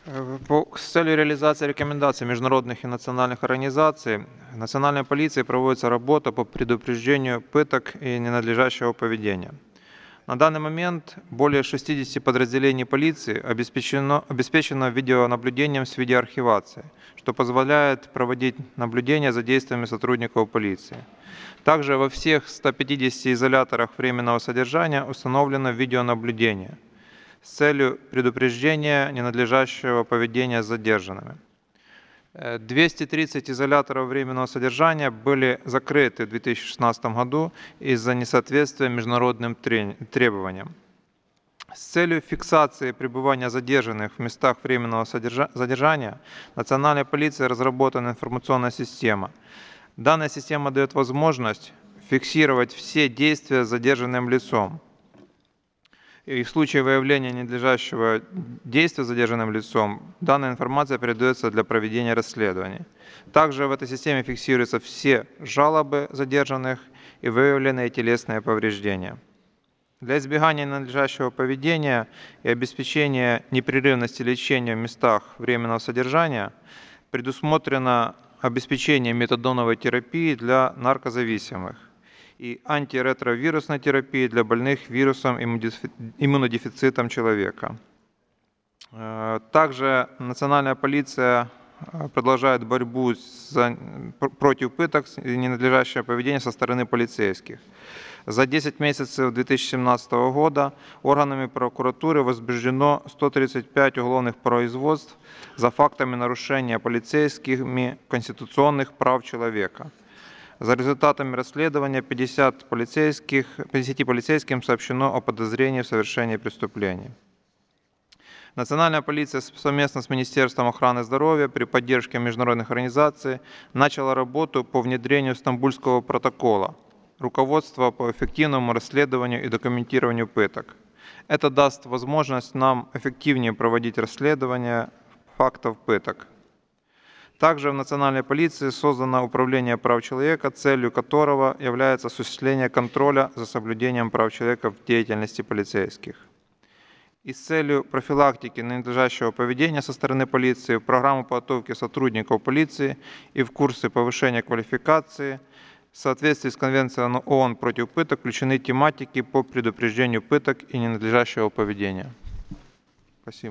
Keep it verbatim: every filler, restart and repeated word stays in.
Э, по- С целью реализации рекомендаций международных и национальных организаций Национальной полицией проводится работа по предупреждению пыток и ненадлежащего поведения. На данный момент более шестидесяти подразделений полиции обеспечено, обеспечено видеонаблюдением с видеоархивацией, что позволяет проводить наблюдения за действиями сотрудников полиции. Также во всех ста пятидесяти изоляторах временного содержания установлено видеонаблюдение с целью предупреждения ненадлежащего поведения с задержанными. Э, двести тридцать изоляторов временного содержания были закрыты в две тысячи шестнадцатом году из-за несоответствия международным требованиям. С целью фиксации пребывания задержанных в местах временного задержания Национальной полицией разработана информационная система. Данная система дает возможность фиксировать все действия с задержанным лицом. И в случае выявления ненадлежащего действия задержанным лицом, данная информация передается для проведения расследований. Также в этой системе фиксируются все жалобы задержанных и выявленные телесные повреждения. Для избегания ненадлежащего поведения и обеспечения непрерывности лечения в местах временного содержания предусмотрено обеспечение метадоновой терапии для наркозависимых и антиретровирусной терапии для больных вирусом иммунодефицитом человека. Э, Также Национальная полиция э, продолжает борьбу за, против пыток и ненадлежащего поведения со стороны полицейских. За десять месяцев две тысячи семнадцатого года органами прокуратуры возбуждено сто тридцать пять уголовных производств за фактами нарушения полицейскими конституционных прав человека. За результатами расследования пятидесяти полицейских, пятидесяти полицейским сообщено о подозрении в совершении преступлений. Национальная полиция совместно с Министерством охраны здоровья при поддержке международных организаций начала работу по внедрению Стамбульского протокола, руководство по эффективному расследованию и документированию пыток. Это даст возможность нам эффективнее проводить расследование фактов пыток. Также в Национальной полиции создано Управление прав человека, целью которого является осуществление контроля за соблюдением прав человека в деятельности полицейских. И с целью профилактики ненадлежащего поведения со стороны полиции в программу подготовки сотрудников полиции и в курсы повышения квалификации в соответствии с Конвенцией ООН против пыток включены тематики по предупреждению пыток и ненадлежащего поведения.